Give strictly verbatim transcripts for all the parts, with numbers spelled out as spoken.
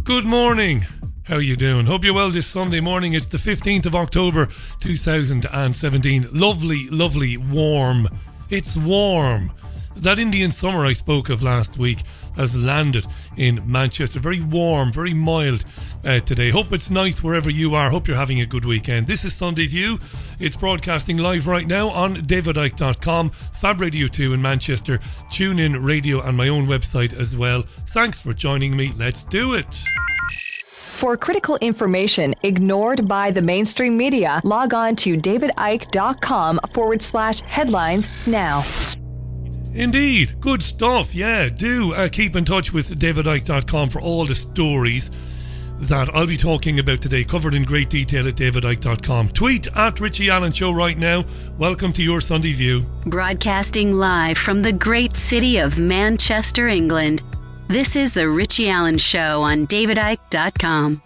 Good morning. How you doing? Hope you're well this Sunday morning. It's the fifteenth of October two thousand seventeen. Lovely, lovely, warm. It's warm. That Indian summer I spoke of last week has landed in Manchester. Very warm, very mild uh, today. Hope it's nice wherever you are. Hope you're having a good weekend. This is Sunday View. It's broadcasting live right now on david icke dot com, Fab Radio two in Manchester, TuneIn Radio and my own website as well. Thanks for joining me. Let's do it. For critical information ignored by the mainstream media, log on to david icke dot com forward slash headlines now. Indeed, good stuff. Yeah, do uh, keep in touch with david icke dot com for all the stories that I'll be talking about today, covered in great detail at david icke dot com. Tweet at Richie Allen Show right now. Welcome to your Sunday View. Broadcasting live from the great city of Manchester, England. This is the Richie Allen Show on david icke dot com.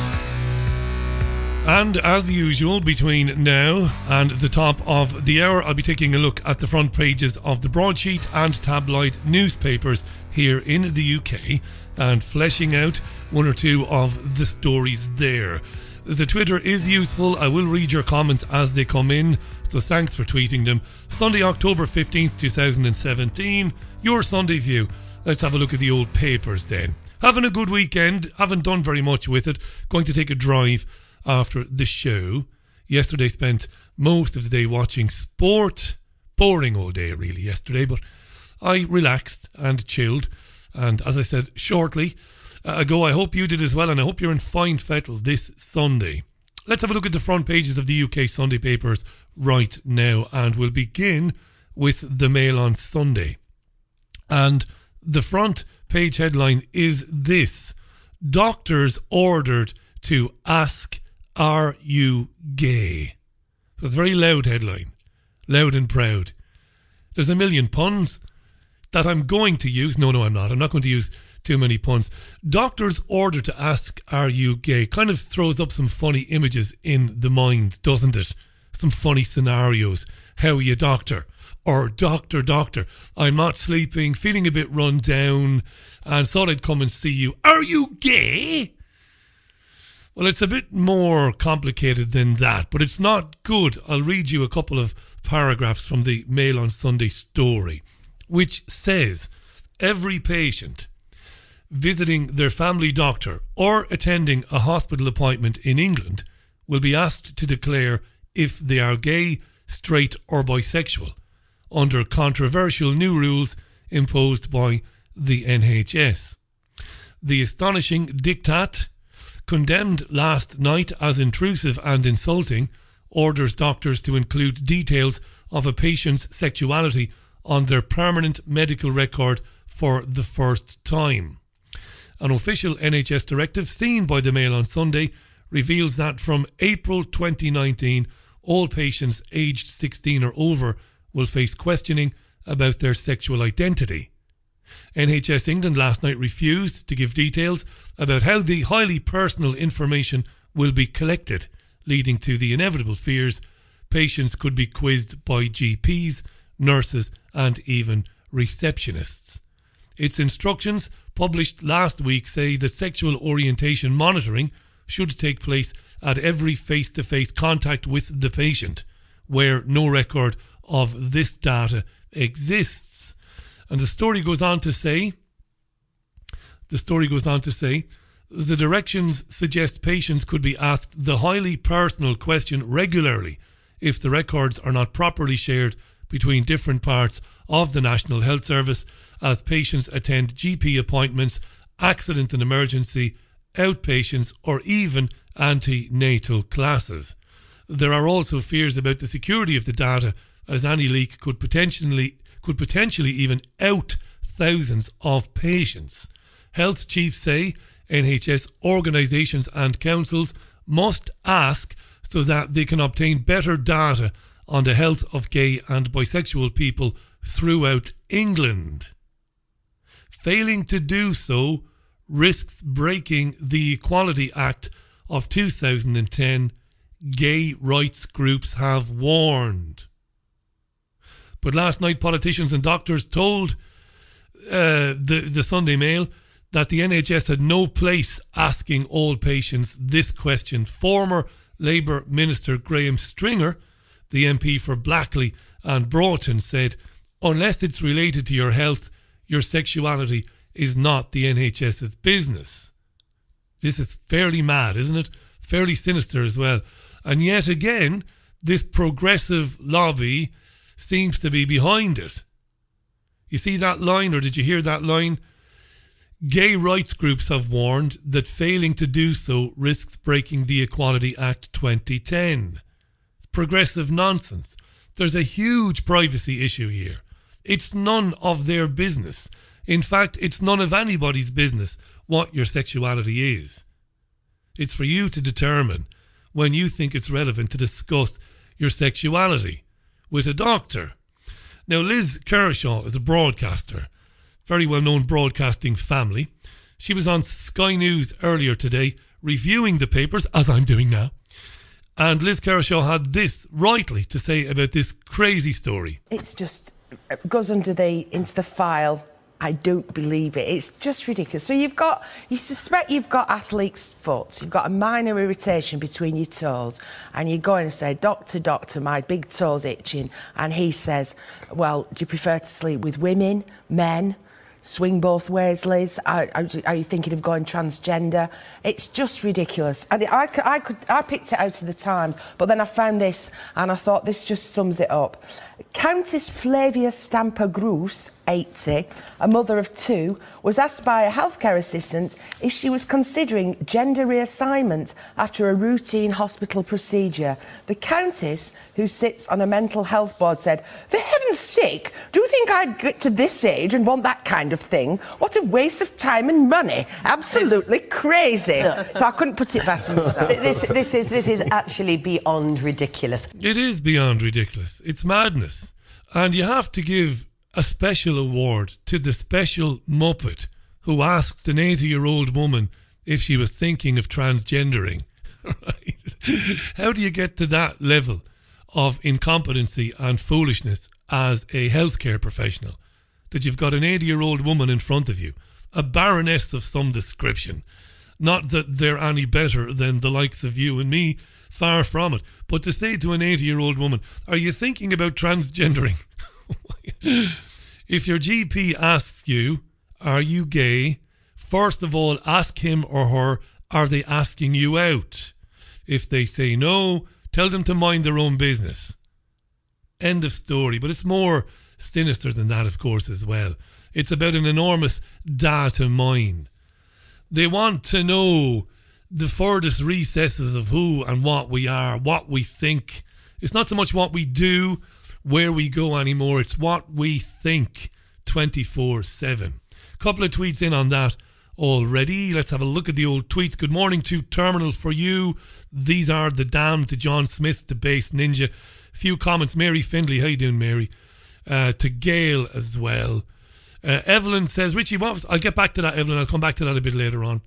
And as usual, between now and the top of the hour, I'll be taking a look at the front pages of the broadsheet and tabloid newspapers here in the U K and fleshing out one or two of the stories there. The Twitter is useful. I will read your comments as they come in, so thanks for tweeting them. Sunday, October fifteenth, twenty seventeen, your Sunday View. Let's have a look at the old papers then. Having a good weekend. Haven't done very much with it. Going to take a drive after the show. Yesterday spent most of the day watching sport. Boring all day really yesterday, but I relaxed and chilled. And as I said shortly ago, I hope you did as well, and I hope you're in fine fettle this Sunday. Let's have a look at the front pages of the U K Sunday papers right now, and we'll begin with the Mail on Sunday. And the front page headline is this: doctors ordered to ask, are you gay? So it's a very loud headline, loud and proud. There's a million puns that I'm going to use. No, no, I'm not. I'm not going to use too many puns. Doctors ordered to ask, are you gay? Kind of throws up some funny images in the mind, doesn't it? Some funny scenarios. How are you, doctor? Or doctor, doctor, I'm not sleeping, feeling a bit run down, and thought I'd come and see you. Are you gay? Well, it's a bit more complicated than that, but it's not good. I'll read you a couple of paragraphs from the Mail on Sunday story, which says every patient visiting their family doctor or attending a hospital appointment in England will be asked to declare if they are gay, straight or bisexual, under controversial new rules imposed by the N H S. The astonishing diktat, condemned last night as intrusive and insulting, orders doctors to include details of a patient's sexuality on their permanent medical record for the first time. An official N H S directive seen by the Mail on Sunday reveals that from April twenty nineteen, all patients aged sixteen or over will face questioning about their sexual identity. N H S England last night refused to give details about how the highly personal information will be collected, leading to the inevitable fears patients could be quizzed by G Ps, nurses and even receptionists. Its instructions, published last week, say that sexual orientation monitoring should take place at every face-to-face contact with the patient, where no record of this data exists. And the story goes on to say, the story goes on to say, the directions suggest patients could be asked the highly personal question regularly if the records are not properly shared between different parts of the National Health Service as patients attend G P appointments, accident and emergency, outpatients or even antenatal classes. There are also fears about the security of the data, as any leak could potentially could potentially even out thousands of patients. Health chiefs say N H S organisations and councils must ask so that they can obtain better data on the health of gay and bisexual people throughout England. Failing to do so risks breaking the Equality Act of two thousand ten, gay rights groups have warned. But last night, politicians and doctors told uh, the, the Sunday Mail that the N H S had no place asking all patients this question. Former Labour Minister Graham Stringer, the M P for Blackley and Broughton, said, unless it's related to your health, your sexuality is not the NHS's business. This is fairly mad, isn't it? Fairly sinister as well. And yet again, this progressive lobby seems to be behind it. You see that line, or did you hear that line? Gay rights groups have warned that failing to do so risks breaking the Equality Act twenty ten. It's progressive nonsense. There's a huge privacy issue here. It's none of their business. In fact, it's none of anybody's business what your sexuality is. It's for you to determine when you think it's relevant to discuss your sexuality with a doctor. Now, Liz Kershaw is a broadcaster, very well-known broadcasting family. She was on Sky News earlier today reviewing the papers, as I'm doing now. And Liz Kershaw had this rightly to say about this crazy story. It's just, it goes under the, into the file. I don't believe it. It's just ridiculous. So you've got, you suspect you've got athlete's foot. You've got a minor irritation between your toes, and you go in and say, doctor, doctor, my big toe's itching. And he says, well, do you prefer to sleep with women, men? Swing both ways, Liz. Are, are, are you thinking of going transgender? It's just ridiculous. And I, I, could, I picked it out of the Times, but then I found this, and I thought this just sums it up. Countess Flavia Stamper Gruss, eighty, a mother of two, was asked by a healthcare assistant if she was considering gender reassignment after a routine hospital procedure. The Countess, who sits on a mental health board, said, "For heaven's sake, do you think I'd get to this age and want that kind of thing? What a waste of time and money. Absolutely crazy." No. So I couldn't put it past myself. This, this, is, this is actually beyond ridiculous. It is beyond ridiculous. It's madness. And you have to give a special award to the special Muppet who asked an eighty-year-old woman if she was thinking of transgendering. Right? How do you get to that level of incompetency and foolishness as a healthcare professional? That you've got an eighty-year-old woman in front of you, a baroness of some description. Not that they're any better than the likes of you and me, far from it. But to say to an eighty-year-old woman, are you thinking about transgendering? If your G P asks you, are you gay? First of all, ask him or her, are they asking you out? If they say no, tell them to mind their own business. End of story. But it's more sinister than that, of course, as well. It's about an enormous data mine. They want to know the furthest recesses of who and what we are, what we think. It's not so much what we do, where we go anymore. It's what we think twenty-four seven. Couple of tweets in on that already. Let's have a look at the old tweets. Good morning to Terminal for you. These are the damned to John Smith, to Base Ninja. Few comments. Mary Findlay, how you doing, Mary? Uh, to Gail as well. Uh, Evelyn says, Richie, what was, I'll get back to that, Evelyn. I'll come back to that a bit later on.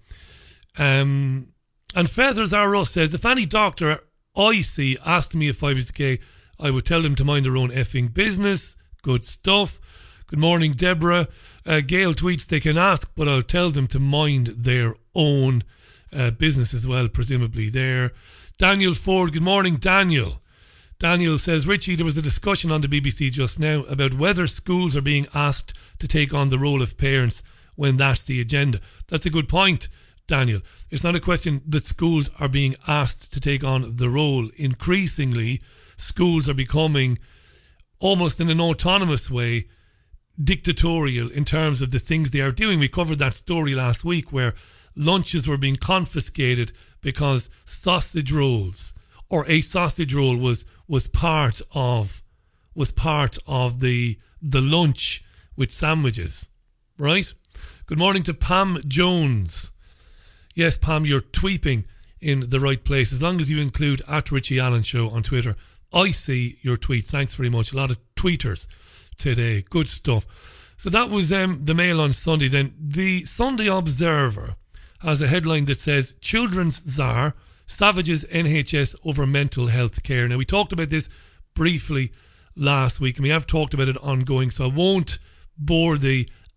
Um, and Feathers R Us says, if any doctor I see asked me if I was gay, I would tell them to mind their own effing business. Good stuff. Good morning, Deborah. Uh, Gail tweets, they can ask, but I'll tell them to mind their own uh, business as well, presumably there. Daniel Ford, good morning, Daniel. Daniel says, Richie, there was a discussion on the B B C just now about whether schools are being asked to take on the role of parents when that's the agenda. That's a good point, Daniel. It's not a question that schools are being asked to take on the role. Increasingly, schools are becoming, almost in an autonomous way, dictatorial in terms of the things they are doing. We covered that story last week where lunches were being confiscated because sausage rolls, or a sausage roll was was part of was part of the the lunch with sandwiches, right? Good morning to Pam Jones. Yes, Pam, you're tweeping in the right place. As long as you include at Richie Allen Show on Twitter, I see your tweet. Thanks very much. A lot of tweeters today. Good stuff. So that was um, the Mail on Sunday. Then the Sunday Observer has a headline that says, Children's Tsar savages N H S over mental health care. Now, we talked about this briefly last week, and we have talked about it ongoing, so I won't bore the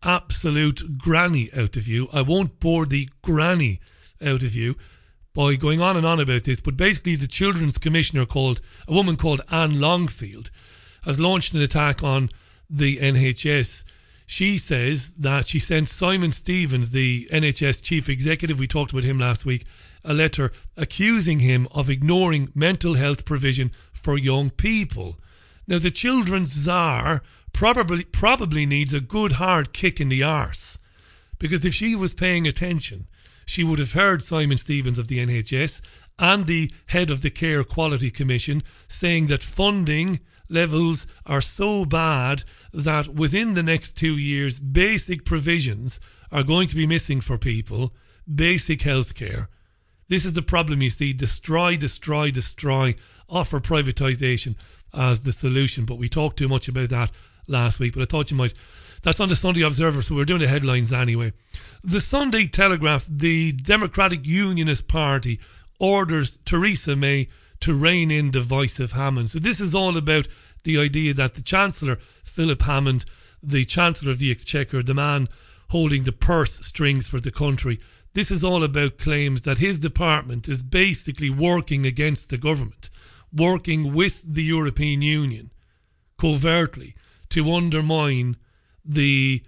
absolute granny out of you. I won't bore the granny out of you by going on and on about this, but basically the Children's Commissioner, called a woman called Anne Longfield, has launched an attack on the N H S. She says that she sent Simon Stevens, the N H S chief executive, we talked about him last week, a letter accusing him of ignoring mental health provision for young people. Now, the children's czar probably probably needs a good hard kick in the arse, because if she was paying attention, she would have heard Simon Stevens of the N H S and the head of the Care Quality Commission saying that funding levels are so bad that within the next two years, basic provisions are going to be missing for people, basic health care. This is the problem, you see. Destroy, destroy, destroy. Offer privatisation as the solution. But we talked too much about that last week. But I thought you might. That's on the Sunday Observer, so we're doing the headlines anyway. The Sunday Telegraph, the Democratic Unionist Party orders Theresa May to rein in divisive Hammond. So this is all about the idea that the Chancellor, Philip Hammond, the Chancellor of the Exchequer, the man holding the purse strings for the country, this is all about claims that his department is basically working against the government, working with the European Union covertly to undermine the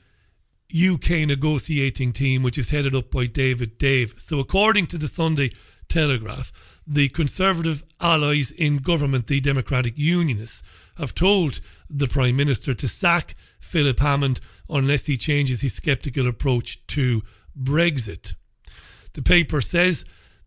U K negotiating team, which is headed up by David Davis. So according to the Sunday Telegraph, the Conservative allies in government, the Democratic Unionists, have told the Prime Minister to sack Philip Hammond unless he changes his sceptical approach to Brexit. The paper says,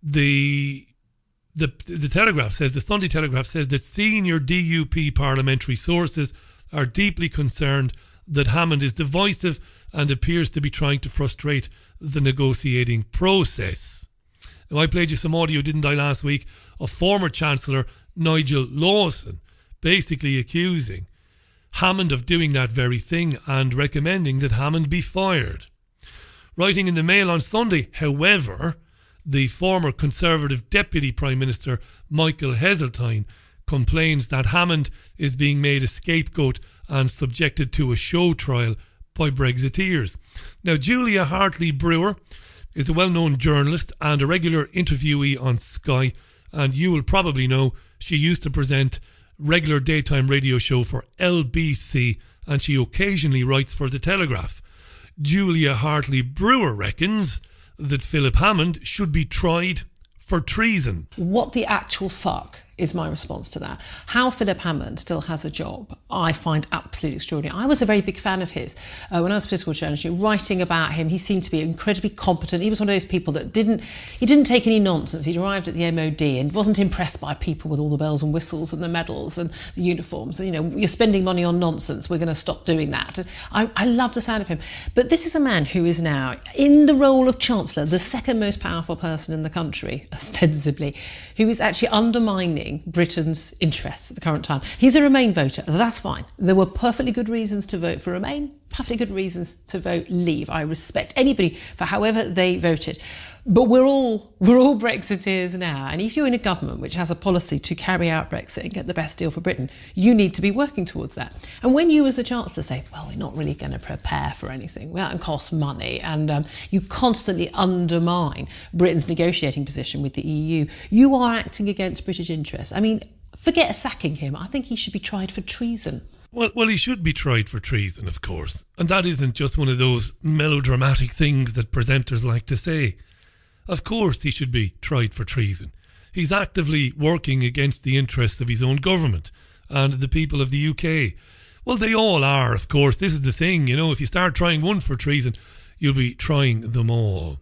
the, the the Telegraph says, the Sunday Telegraph says that senior D U P parliamentary sources are deeply concerned that Hammond is divisive and appears to be trying to frustrate the negotiating process. Now, I played you some audio, didn't I, last week, of former Chancellor Nigel Lawson basically accusing Hammond of doing that very thing and recommending that Hammond be fired. Writing in the Mail on Sunday, however, the former Conservative Deputy Prime Minister Michael Heseltine complains that Hammond is being made a scapegoat and subjected to a show trial by Brexiteers. Now, Julia Hartley-Brewer is a well-known journalist and a regular interviewee on Sky, and you will probably know she used to present regular daytime radio show for L B C, and she occasionally writes for The Telegraph. Julia Hartley-Brewer reckons that Philip Hammond should be tried for treason. What the actual fuck is my response to that. How Philip Hammond still has a job, I find absolutely extraordinary. I was a very big fan of his uh, when I was a political journalist. Writing about him, he seemed to be incredibly competent. He was one of those people that didn't, he didn't take any nonsense. He'd arrived at the M O D and wasn't impressed by people with all the bells and whistles and the medals and the uniforms. You know, you're spending money on nonsense, we're going to stop doing that. And I, I love the sound of him. But this is a man who is now in the role of Chancellor, the second most powerful person in the country, ostensibly, who is actually undermining Britain's interests at the current time. He's a Remain voter. That's fine. There were perfectly good reasons to vote for Remain, perfectly good reasons to vote Leave. I respect anybody for however they voted. But we're all we're all Brexiteers now. And if you're in a government which has a policy to carry out Brexit and get the best deal for Britain, you need to be working towards that. And when you as the Chancellor say, well, we're not really going to prepare for anything, well, it costs money, and um, you constantly undermine Britain's negotiating position with the E U, you are acting against British interests. I mean, forget sacking him. I think he should be tried for treason. Well, well, he should be tried for treason, of course. And that isn't just one of those melodramatic things that presenters like to say. Of course he should be tried for treason. He's actively working against the interests of his own government and the people of the U K. Well, they all are, of course. This is the thing, you know, if you start trying one for treason, you'll be trying them all.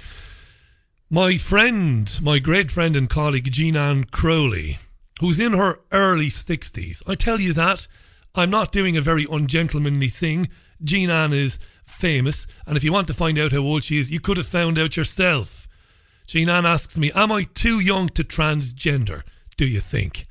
My friend, my great friend and colleague, Jean-Anne Crowley, who's in her early sixties. I tell you that, I'm not doing a very ungentlemanly thing. Jean-Anne is famous, and if you want to find out how old she is, you could have found out yourself. Jean-Anne asks me, am I too young to transgender, do you think?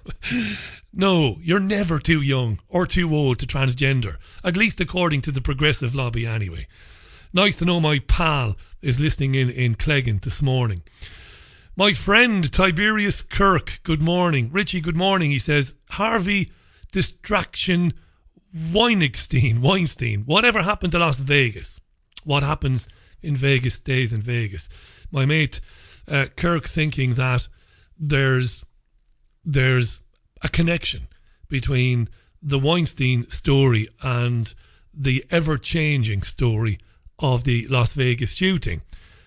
No, you're never too young or too old to transgender, at least according to the progressive lobby anyway. Nice to know my pal is listening in in Cleggan this morning. My friend Tiberius Kirk, good morning. Richie, good morning. He says, Harvey Distraction Weinstein, Weinstein, whatever happened to Las Vegas? What happens in Vegas stays in Vegas. My mate uh, Kirk thinking that there's there's a connection between the Weinstein story and the ever-changing story of the Las Vegas shooting.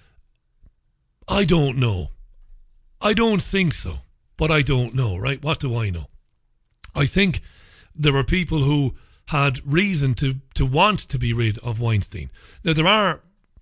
I don't know. I don't think so, but I don't know, right? What do I know? I think there were people who had reason to, to want to be rid of Weinstein. Now, there are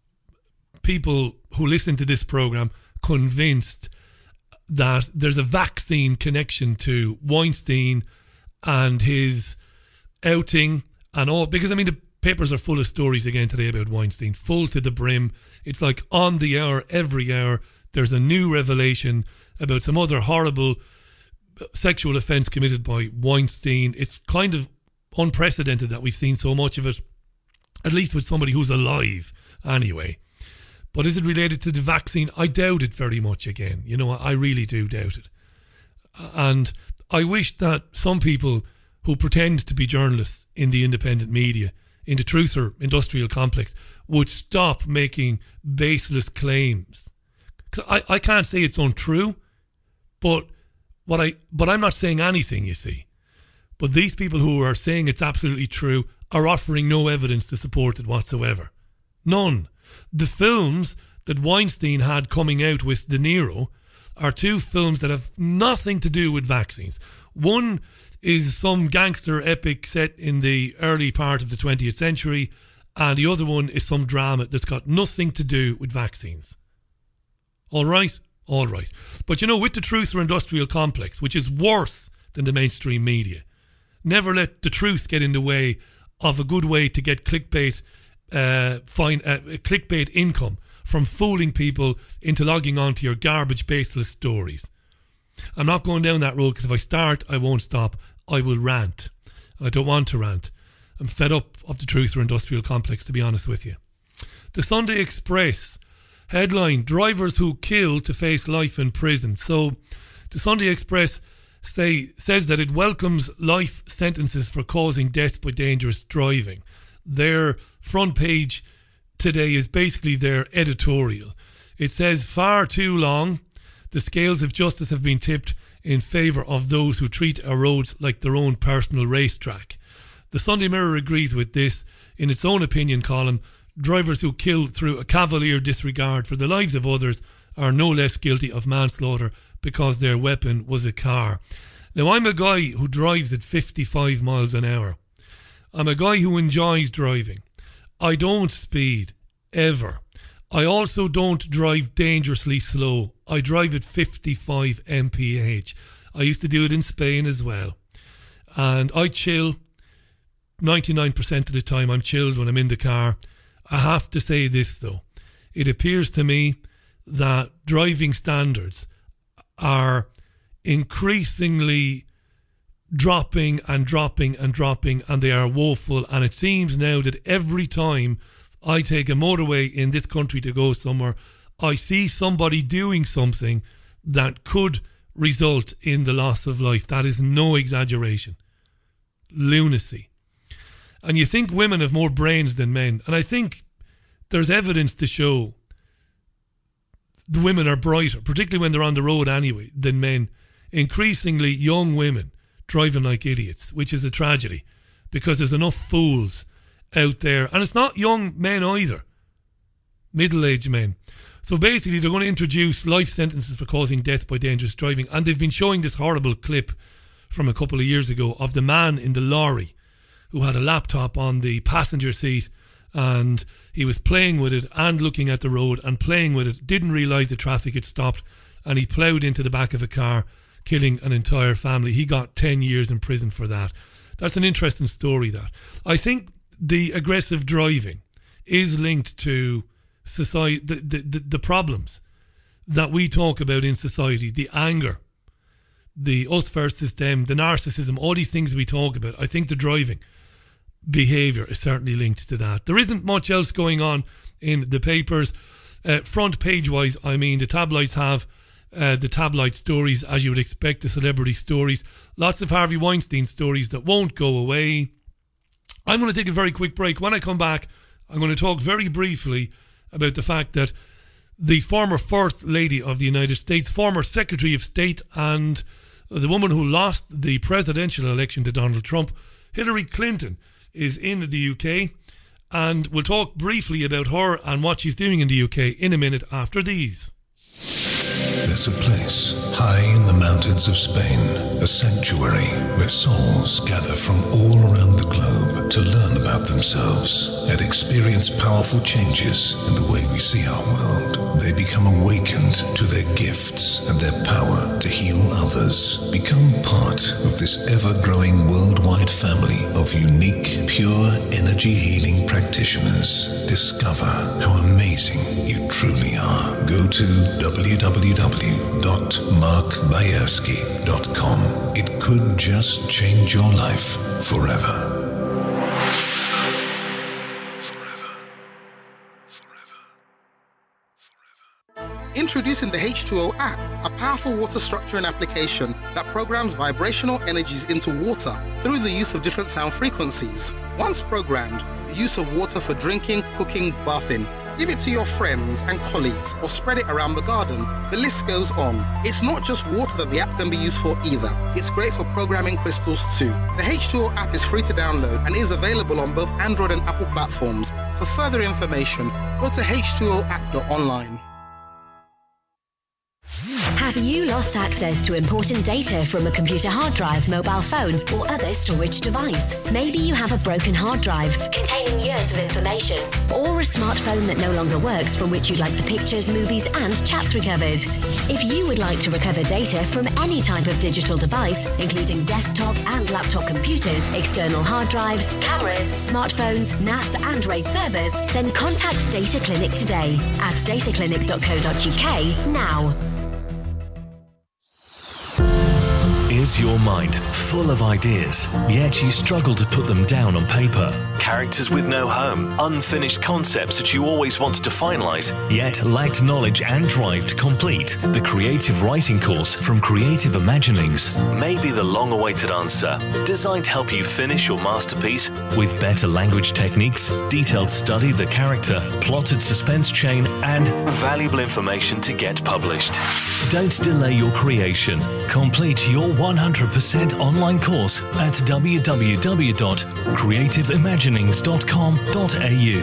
people who listen to this programme convinced that there's a vaccine connection to Weinstein and his outing and all, because I mean the papers are full of stories again today about Weinstein, full to the brim. It's like on the hour, every hour there's a new revelation about some other horrible sexual offence committed by Weinstein. It's kind of unprecedented that we've seen so much of it, at least with somebody who's alive anyway. But is it related to the vaccine? I doubt it very much again. You know, I really do doubt it. And I wish that some people who pretend to be journalists in the independent media, in the truther industrial complex, would stop making baseless claims. Because I, I can't say it's untrue, but what I but I'm not saying anything, you see. But these people who are saying it's absolutely true are offering no evidence to support it whatsoever. None. The films that Weinstein had coming out with De Niro are two films that have nothing to do with vaccines. One is some gangster epic set in the early part of the twentieth century, and the other one is some drama that's got nothing to do with vaccines. All right? All right. But you know, with the truther industrial complex, which is worse than the mainstream media, never let the truth get in the way of a good way to get clickbait, uh, fine, uh, clickbait income from fooling people into logging on to your garbage, baseless stories. I'm not going down that road because if I start, I won't stop. I will rant. I don't want to rant. I'm fed up of the truther industrial complex, to be honest with you. The Sunday Express headline: drivers who kill to face life in prison. So the Sunday Express say, says that it welcomes life sentences for causing death by dangerous driving. Their front page today is basically their editorial. It says, far too long, the scales of justice have been tipped in favour of those who treat our roads like their own personal racetrack. The Sunday Mirror agrees with this. In its own opinion column, drivers who kill through a cavalier disregard for the lives of others are no less guilty of manslaughter because their weapon was a car. Now, I'm a guy who drives at fifty-five miles an hour. I'm a guy who enjoys driving. I don't speed, ever. I also don't drive dangerously slow. I drive at fifty-five miles per hour. I used to do it in Spain as well. And I chill. ninety-nine percent of the time I'm chilled when I'm in the car. I have to say this though. It appears to me that driving standards are increasingly dropping and dropping and dropping, and they are woeful. And it seems now that every time I take a motorway in this country to go somewhere, I see somebody doing something that could result in the loss of life. That is no exaggeration. Lunacy. And you think women have more brains than men, and I think there's evidence to show the women are brighter, particularly when they're on the road anyway, than men. Increasingly young women driving like idiots, which is a tragedy because there's enough fools out there. And it's not young men either, middle-aged men. So basically they're going to introduce life sentences for causing death by dangerous driving, and they've been showing this horrible clip from a couple of years ago of the man in the lorry who had a laptop on the passenger seat, and he was playing with it and looking at the road and playing with it, didn't realise the traffic had stopped, and he ploughed into the back of a car, killing an entire family. He got ten years in prison for that. That's an interesting story, that. I think the aggressive driving is linked to society, the, the, the, the problems that we talk about in society, the anger, the us versus them, the narcissism, all these things we talk about. I think the driving behaviour is certainly linked to that. There isn't much else going on in the papers. Uh, front page wise, I mean, the tabloids have uh, the tabloid stories, as you would expect, the celebrity stories. Lots of Harvey Weinstein stories that won't go away. I'm going to take a very quick break. When I come back, I'm going to talk very briefly about the fact that the former First Lady of the United States, former Secretary of State, and the woman who lost the presidential election to Donald Trump, Hillary Clinton, is in the U K. And we'll talk briefly about her and what she's doing in the U K in a minute after these. There's a place high in the mountains of Spain, a sanctuary where souls gather from all around the globe to learn about themselves and experience powerful changes in the way we see our world. They become awakened to their gifts and their power to heal others. Become part of this ever-growing worldwide family of unique, pure energy healing practitioners. Discover how amazing you truly are. Go to w w w dot mark bayersky dot com. It could just change your life forever. Introducing the H two O app, a powerful water structuring application that programs vibrational energies into water through the use of different sound frequencies. Once programmed, the use of water for drinking, cooking, bathing. Give it to your friends and colleagues or spread it around the garden. The list goes on. It's not just water that the app can be used for either. It's great for programming crystals too. The H two O app is free to download and is available on both Android and Apple platforms. For further information, go to h two o app dot online. Have you lost access to important data from a computer hard drive, mobile phone, or other storage device? Maybe you have a broken hard drive containing years of information, or a smartphone that no longer works from which you'd like the pictures, movies, and chats recovered. If you would like to recover data from any type of digital device, including desktop and laptop computers, external hard drives, cameras, smartphones, N A S, and RAID servers, then contact Data Clinic today at data clinic dot co dot u k now. Is your mind full of ideas, yet you struggle to put them down on paper? Characters with no home, unfinished concepts that you always wanted to finalize, yet lacked knowledge and drive to complete? The Creative Writing course from Creative Imaginings may be the long-awaited answer, designed to help you finish your masterpiece with better language techniques, detailed study of the character, plotted suspense chain, and valuable information to get published. Don't delay your creation. Complete your one hundred percent online course at w w w dot creative imaginings dot com dot a u.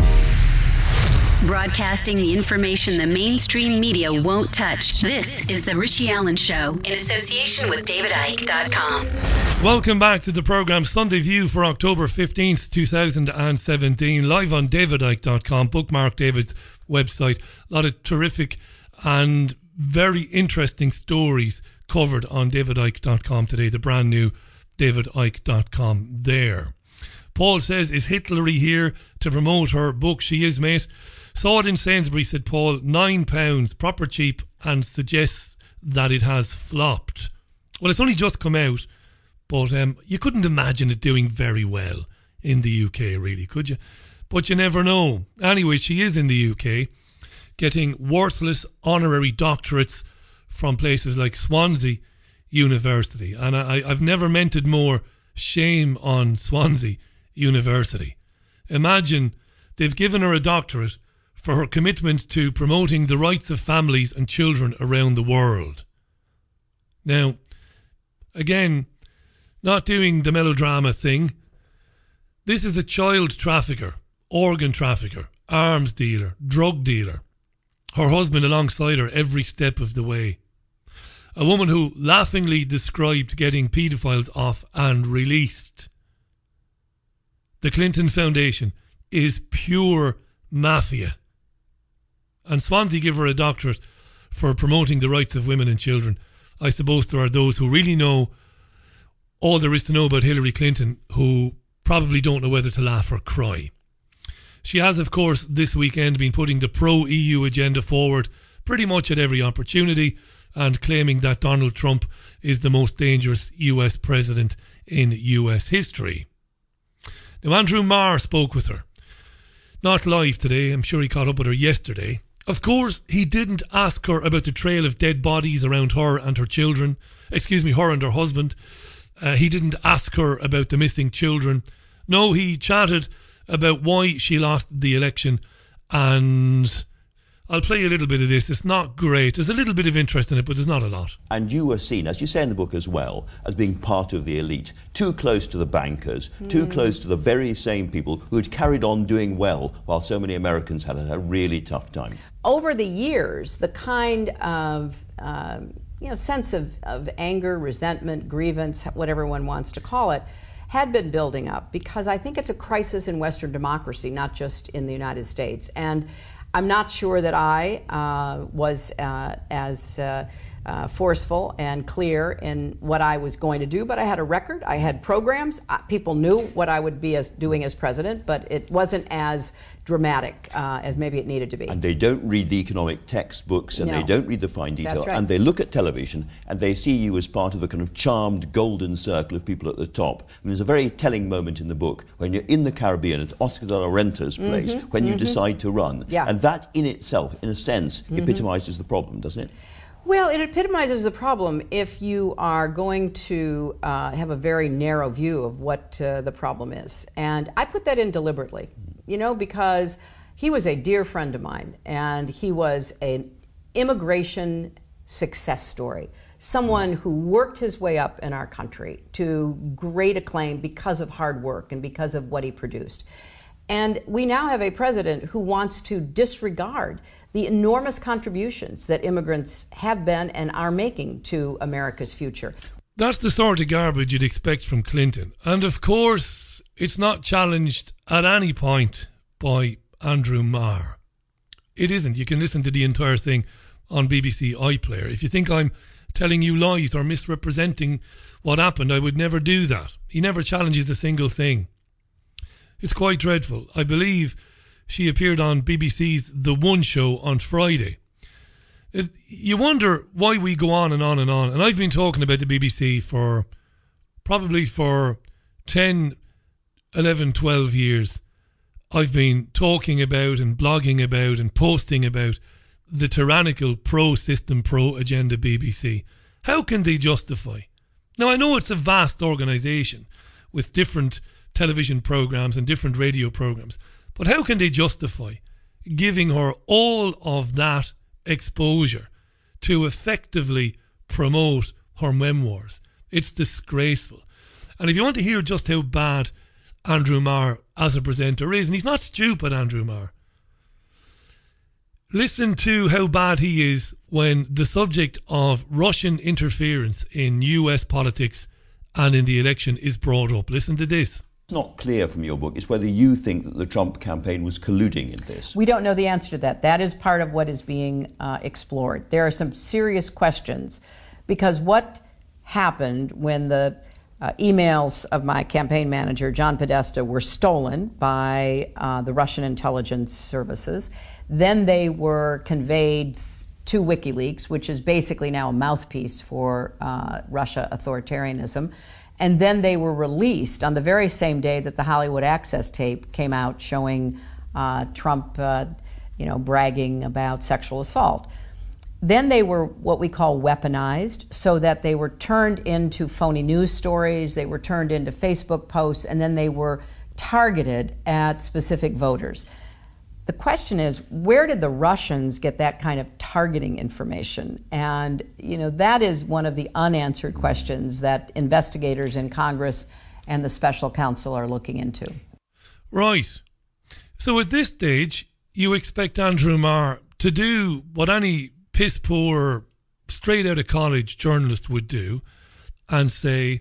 Broadcasting the information the mainstream media won't touch. This is The Richie Allen Show in association with david icke dot com. Welcome back to the programme Sunday View for October fifteenth, twenty seventeen, live on david icke dot com. Bookmark David's website. A lot of terrific and very interesting stories covered on david icke dot com today, the brand new david icke dot com there. Paul says, is Hillary here to promote her book? She is, mate. Saw it in Sainsbury, said Paul, nine pounds, proper cheap, and suggests that it has flopped. Well, it's only just come out, but um, you couldn't imagine it doing very well in the U K, really, could you? But you never know. Anyway, she is in the U K, getting worthless honorary doctorates from places like Swansea University. And I, I've never mented more shame on Swansea University. Imagine they've given her a doctorate for her commitment to promoting the rights of families and children around the world. Now, again, not doing the melodrama thing, this is a child trafficker, organ trafficker, arms dealer, drug dealer. Her husband alongside her every step of the way. A woman who laughingly described getting paedophiles off and released. The Clinton Foundation is pure mafia. And Swansea give her a doctorate for promoting the rights of women and children. I suppose there are those who really know all there is to know about Hillary Clinton who probably don't know whether to laugh or cry. She has, of course, this weekend been putting the pro-E U agenda forward pretty much at every opportunity and claiming that Donald Trump is the most dangerous U S president in U S history. Now, Andrew Marr spoke with her. Not live today, I'm sure he caught up with her yesterday. Of course, he didn't ask her about the trail of dead bodies around her and her children. Excuse me, her and her husband. Uh, he didn't ask her about the missing children No, he chatted about why she lost the election, and I'll play a little bit of this. It's not great. There's a little bit of interest in it, but there's not a lot. And you were seen, as you say in the book as well, as being part of the elite, too close to the bankers, mm. too close to the very same people who had carried on doing well while so many Americans had a really tough time. Over the years, the kind of um, you know sense of, of anger, resentment, grievance, whatever one wants to call it, had been building up, because I think it's a crisis in Western democracy, not just in the United States. And I'm not sure that I uh, was uh, as uh, uh, forceful and clear in what I was going to do, but I had a record, I had programs, uh, people knew what I would be as, doing as president, but it wasn't as dramatic uh, as maybe it needed to be. And they don't read the economic textbooks, and no. they don't read the fine detail, That's right. and they look at television and they see you as part of a kind of charmed golden circle of people at the top. And there's a very telling moment in the book when you're in the Caribbean at Oscar de la Renta's place, mm-hmm, when mm-hmm. you decide to run. Yeah. And that in itself, in a sense, mm-hmm. epitomizes the problem, doesn't it? Well, it epitomizes the problem if you are going to uh, have a very narrow view of what uh, the problem is. And I put that in deliberately, you know, because he was a dear friend of mine, and he was an immigration success story. Someone who worked his way up in our country to great acclaim because of hard work and because of what he produced. And we now have a president who wants to disregard the enormous contributions that immigrants have been and are making to America's future. That's the sort of garbage you'd expect from Clinton. And of course, it's not challenged at any point by Andrew Marr. It isn't. You can listen to the entire thing on B B C iPlayer. If you think I'm telling you lies or misrepresenting what happened, I would never do that. He never challenges a single thing. It's quite dreadful. I believe she appeared on B B C's The One Show on Friday. It, you wonder why we go on and on and on. And I've been talking about the B B C for probably for ten, eleven, twelve years. I've been talking about and blogging about and posting about the tyrannical pro-system, pro-agenda B B C. How can they justify? Now, I know it's a vast organisation with different television programmes and different radio programmes, but how can they justify giving her all of that exposure to effectively promote her memoirs? It's disgraceful. And if you want to hear just how bad Andrew Marr as a presenter is, and he's not stupid, Andrew Marr, listen to how bad he is when the subject of Russian interference in U S politics and in the election is brought up. Listen to this. It's not clear from your book is whether you think that the Trump campaign was colluding in this. We don't know the answer to that. That is part of what is being uh, explored. There are some serious questions, because what happened when the uh, emails of my campaign manager, John Podesta, were stolen by uh, the Russian intelligence services. Then they were conveyed to WikiLeaks, which is basically now a mouthpiece for uh, Russia authoritarianism. And then they were released on the very same day that the Hollywood Access tape came out showing uh, Trump, uh, you know, bragging about sexual assault. Then they were what we call weaponized, so that they were turned into phony news stories, they were turned into Facebook posts, and then they were targeted at specific voters. The question is, where did the Russians get that kind of targeting information? And, you know, that is one of the unanswered questions that investigators in Congress and the special counsel are looking into. Right. So at this stage, you expect Andrew Marr to do what any piss poor, straight out of college journalist would do and say,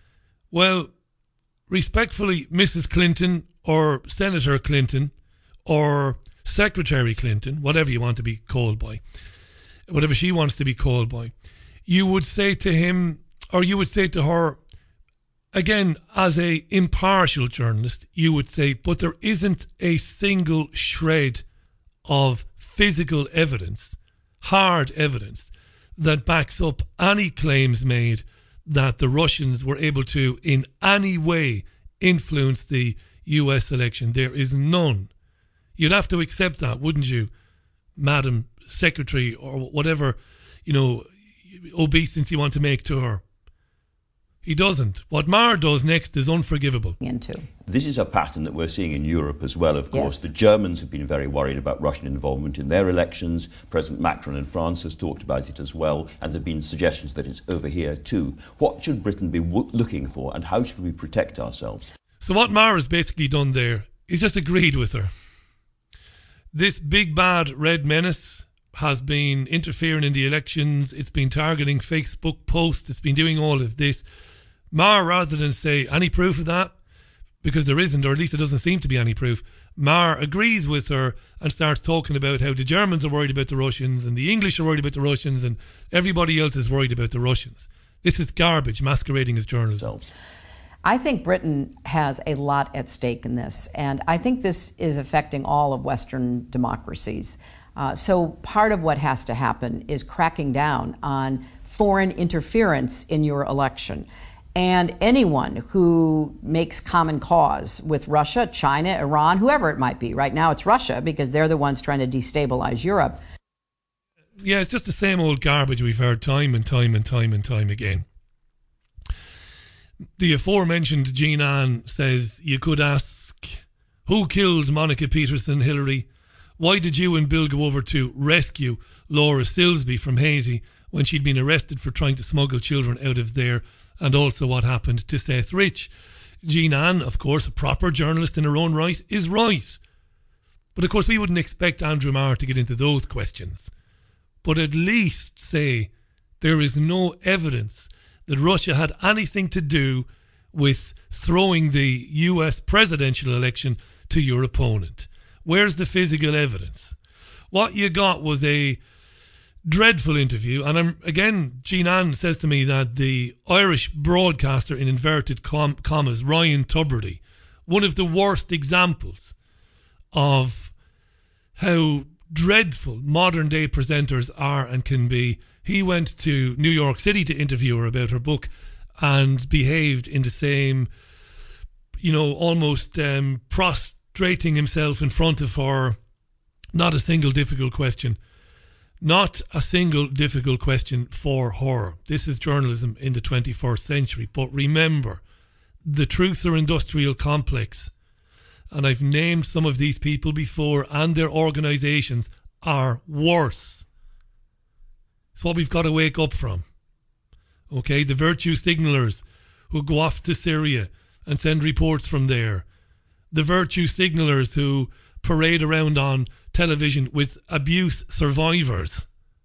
well, respectfully, Missus Clinton or Senator Clinton or Secretary Clinton, whatever you want to be called by, whatever she wants to be called by, you would say to him, or you would say to her, again, as a impartial journalist, you would say, but there isn't a single shred of physical evidence, hard evidence, that backs up any claims made that the Russians were able to in any way influence the U S election. There is none. You'd have to accept that, wouldn't you, Madam Secretary, or whatever, you know, obeisance you want to make to her? He doesn't. What Maher does next is unforgivable. Into. This is a pattern that we're seeing in Europe as well, of course. Yes. The Germans have been very worried about Russian involvement in their elections. President Macron in France has talked about it as well, and there have been suggestions that it's over here too. What should Britain be w- looking for, and how should we protect ourselves? So what Maher has basically done there is just agreed with her. This big bad red menace has been interfering in the elections. It's been targeting Facebook posts. It's been doing all of this. Maher, rather than say any proof of that, because there isn't, or at least there doesn't seem to be any proof, Maher agrees with her and starts talking about how the Germans are worried about the Russians and the English are worried about the Russians and everybody else is worried about the Russians. This is garbage masquerading as journalism. I think Britain has a lot at stake in this, and I think this is affecting all of Western democracies. Uh, so part of what has to happen is cracking down on foreign interference in your election. And anyone who makes common cause with Russia, China, Iran, whoever it might be. Right now it's Russia because they're the ones trying to destabilize Europe. Yeah, it's just the same old garbage we've heard time and time and time and time again. The aforementioned Jean Ann says, you could ask, who killed Monica Peterson, Hillary? Why did you and Bill go over to rescue Laura Silsby from Haiti when she'd been arrested for trying to smuggle children out of there? And also what happened to Seth Rich. Jean Ann, of course, a proper journalist in her own right, is right. But of course we wouldn't expect Andrew Maher to get into those questions. But at least say there is no evidence that Russia had anything to do with throwing the U S presidential election to your opponent. Where's the physical evidence? What you got was a dreadful interview, and I'm, again, Jean Ann says to me that the Irish broadcaster, in inverted com- commas, Ryan Tubridy, one of the worst examples of how dreadful modern day presenters are and can be. He went to New York City to interview her about her book and behaved in the same, you know, almost um, prostrating himself in front of her. Not a single difficult question. Not a single difficult question for her. This is journalism in the twenty-first century. But remember, the truther industrial complex, and I've named some of these people before, and their organisations are worse. It's what we've got to wake up from. Okay, the virtue signallers who go off to Syria and send reports from there. The virtue signallers who parade around on television with abuse survivors.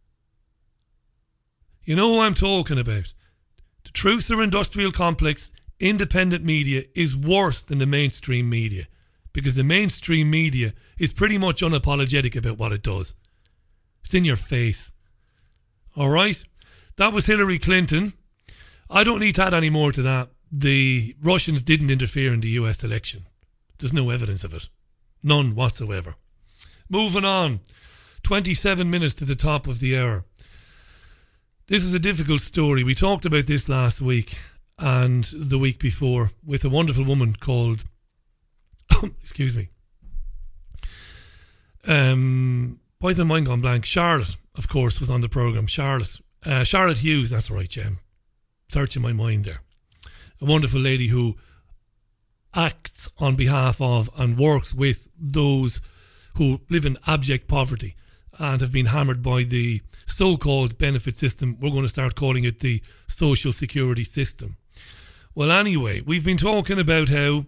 You know who I'm talking about. The truther industrial complex, independent media, is worse than the mainstream media, because the mainstream media is pretty much unapologetic about what it does. It's in your face. All right? That was Hillary Clinton. I don't need to add any more to that. The Russians didn't interfere in the U S election. There's no evidence of it. None whatsoever. Moving on. twenty-seven minutes to the top of the hour. This is a difficult story. We talked about this last week and the week before with a wonderful woman called, excuse me, um, why is my mind gone blank? Charlotte, of course, was on the programme. Charlotte. Uh, Charlotte Hughes, that's right, Jem. Searching my mind there. A wonderful lady who acts on behalf of and works with those who live in abject poverty and have been hammered by the so-called benefit system. We're going to start calling it the social security system. Well, anyway, we've been talking about how,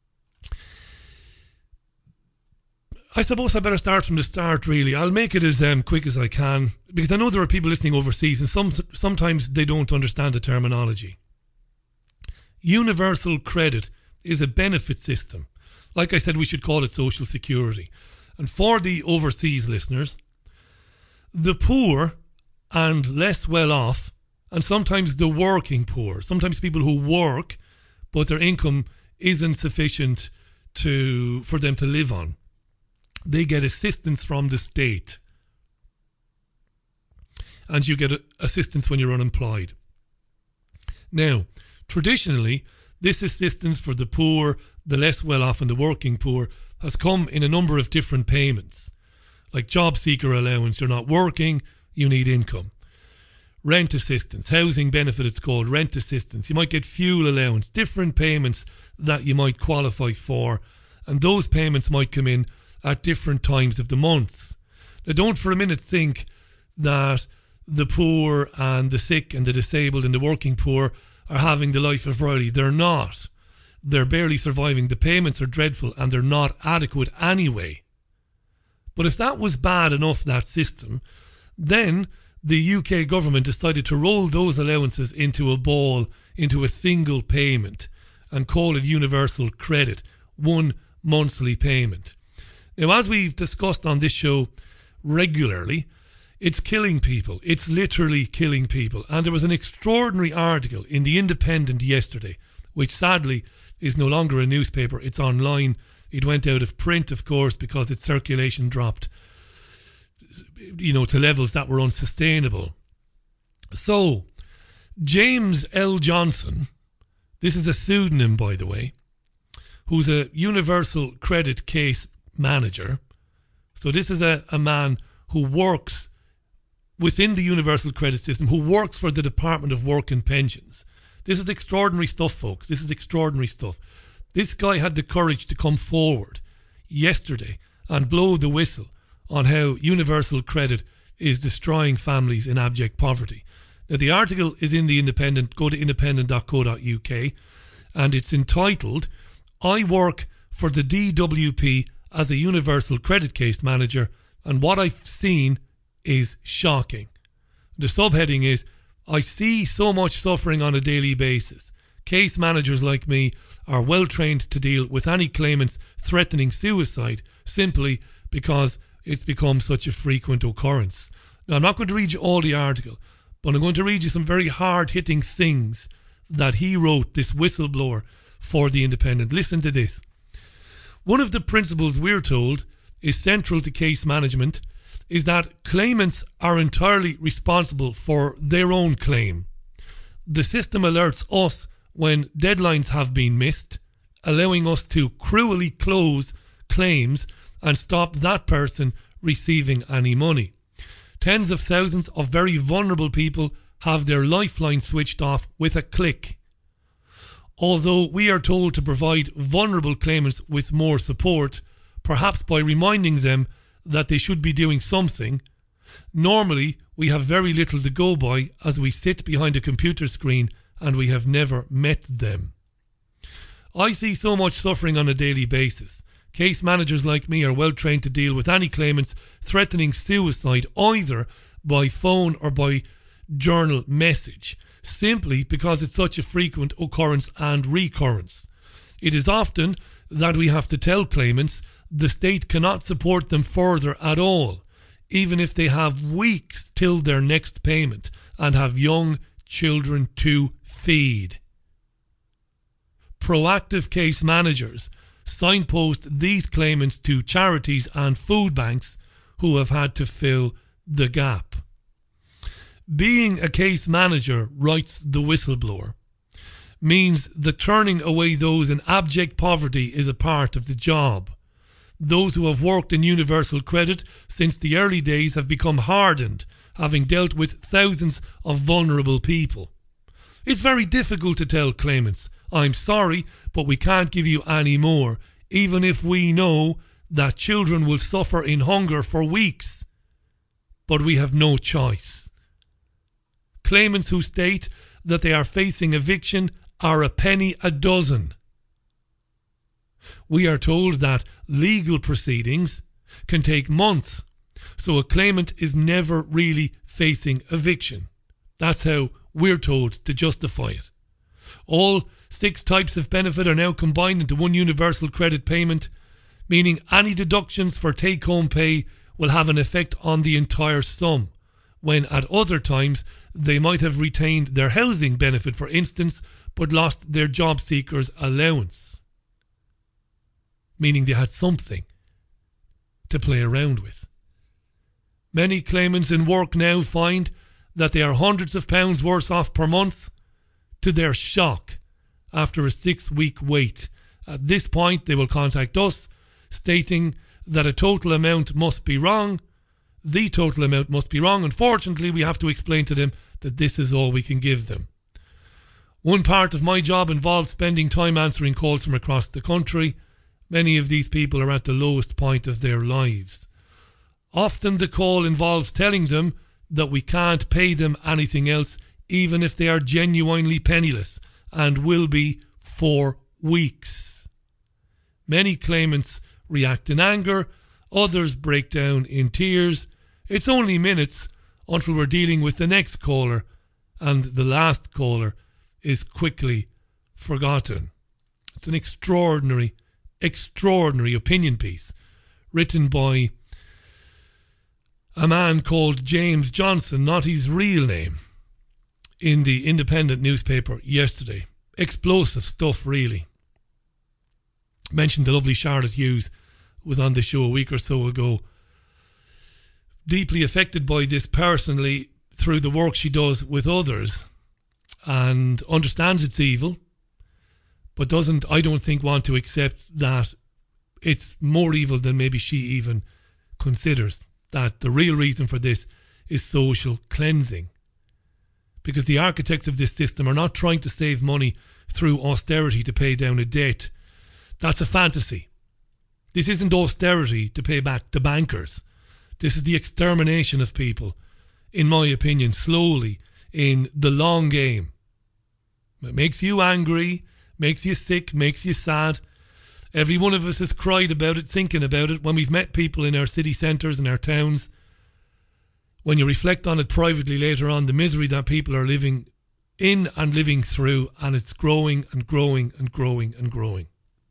I suppose I better start from the start, really. I'll make it as um, quick as I can, because I know there are people listening overseas and some sometimes they don't understand the terminology. Universal credit is a benefit system. Like I said, we should call it social security. And for the overseas listeners, the poor and less well off, and sometimes the working poor, sometimes people who work but their income isn't sufficient to for them to live on, they get assistance from the state. And you get assistance when you're unemployed. Now, traditionally, this assistance for the poor, the less well off and the working poor has come in a number of different payments. Like job seeker allowance, you're not working, you need income. rent assistance, housing benefit it's called, rent assistance. You might get fuel allowance, different payments that you might qualify for, and those payments might come in at different times of the month. Now, don't for a minute think that the poor and the sick and the disabled and the working poor are having the life of Riley. They're not. They're barely surviving. The payments are dreadful and they're not adequate anyway. But if that was bad enough, that system, then the U K government decided to roll those allowances into a ball, into a single payment, and call it universal credit, one monthly payment. Now, as we've discussed on this show regularly, it's killing people. It's literally killing people. And there was an extraordinary article in The Independent yesterday, which sadly is no longer a newspaper. It's online. It went out of print, of course, because its circulation dropped, you know, to levels that were unsustainable. So, James L. Johnson, this is a pseudonym, by the way, who's a universal credit case manager. So this is a, a man who works within the universal credit system, who works for the Department of Work and Pensions. This is extraordinary stuff, folks. This is extraordinary stuff. This guy had the courage to come forward yesterday and blow the whistle on how universal credit is destroying families in abject poverty. Now, the article is in The Independent. Go to independent dot co dot U K, and it's entitled, "I work for the D W P as a universal credit case manager, and what I've seen is shocking." The subheading is, "I see so much suffering on a daily basis. Case managers like me are well trained to deal with any claimants threatening suicide simply because it's become such a frequent occurrence." Now, I'm not going to read you all the article, but I'm going to read you some very hard-hitting things that he wrote, this whistleblower, for The Independent. Listen to this. "One of the principles, we're told, is central to case management is that claimants are entirely responsible for their own claim. The system alerts us when deadlines have been missed, allowing us to cruelly close claims and stop that person receiving any money. Tens of thousands of very vulnerable people have their lifeline switched off with a click. Although we are told to provide vulnerable claimants with more support, perhaps by reminding them that they should be doing something, normally we have very little to go by as we sit behind a computer screen and we have never met them. I see so much suffering on a daily basis. Case managers like me are well trained to deal with any claimants threatening suicide either by phone or by journal message, simply because it's such a frequent occurrence and recurrence. It is often that we have to tell claimants the state cannot support them further at all, even if they have weeks till their next payment and have young children to feed. Proactive case managers signpost these claimants to charities and food banks who have had to fill the gap. Being a case manager," writes the whistleblower, "means that turning away those in abject poverty is a part of the job. Those who have worked in universal credit since the early days have become hardened, having dealt with thousands of vulnerable people. It's very difficult to tell claimants, 'I'm sorry, but we can't give you any more,' even if we know that children will suffer in hunger for weeks. But we have no choice. Claimants who state that they are facing eviction are a penny a dozen. We are told that legal proceedings can take months, so a claimant is never really facing eviction. That's how we're told to justify it. All six types of benefit are now combined into one universal credit payment, meaning any deductions for take-home pay will have an effect on the entire sum, when at other times they might have retained their housing benefit, for instance, but lost their job seekers' allowance, meaning they had something to play around with. Many claimants in work now find that they are hundreds of pounds worse off per month, to their shock, after a six-week wait. At this point, they will contact us, stating that a total amount must be wrong. the total amount must be wrong. Unfortunately, we have to explain to them that this is all we can give them. One part of my job involves spending time answering calls from across the country. Many of these people are at the lowest point of their lives. Often the call involves telling them that we can't pay them anything else, even if they are genuinely penniless, and will be for weeks. Many claimants react in anger, others break down in tears. It's only minutes until we're dealing with the next caller, and the last caller is quickly forgotten. It's an extraordinary, extraordinary opinion piece written by a man called James Johnson, not his real name, in the Independent newspaper yesterday. Explosive stuff, really. Mentioned the lovely Charlotte Hughes, who was on the show a week or so ago. Deeply affected by this personally through the work she does with others, and understands it's evil, but doesn't, I don't think, want to accept that it's more evil than maybe she even considers. That the real reason for this is social cleansing. Because the architects of this system are not trying to save money through austerity to pay down a debt. That's a fantasy. This isn't austerity to pay back the bankers. This is the extermination of people, in my opinion, slowly, in the long game. It makes you angry, makes you sick, makes you sad. Every one of us has cried about it, thinking about it, when we've met people in our city centres and our towns. When you reflect on it privately later on, the misery that people are living in and living through, and it's growing and growing and growing and growing.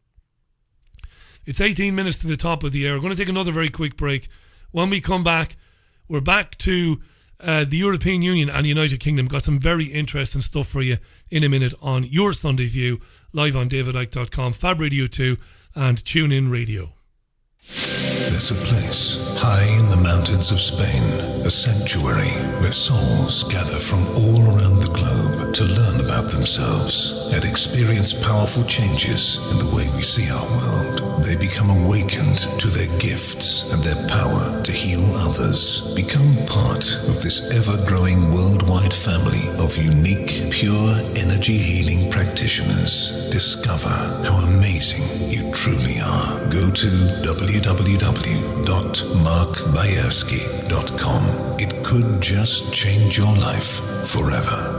It's eighteen minutes to the top of the hour. We're going to take another very quick break. When we come back, we're back to uh, the European Union and the United Kingdom. Got some very interesting stuff for you in a minute on your Sunday View, live on david icke dot com, Fab Radio two and TuneIn Radio. There's a place high in the mountains of Spain, a sanctuary where souls gather from all around the globe to learn about themselves and experience powerful changes in the way we see our world. They become awakened to their gifts and their power to heal others. Become part of this ever-growing worldwide family of unique, pure energy healing practitioners. Discover how amazing you truly are. Go to w w w dot mark bayersky dot com. It could just change your life forever.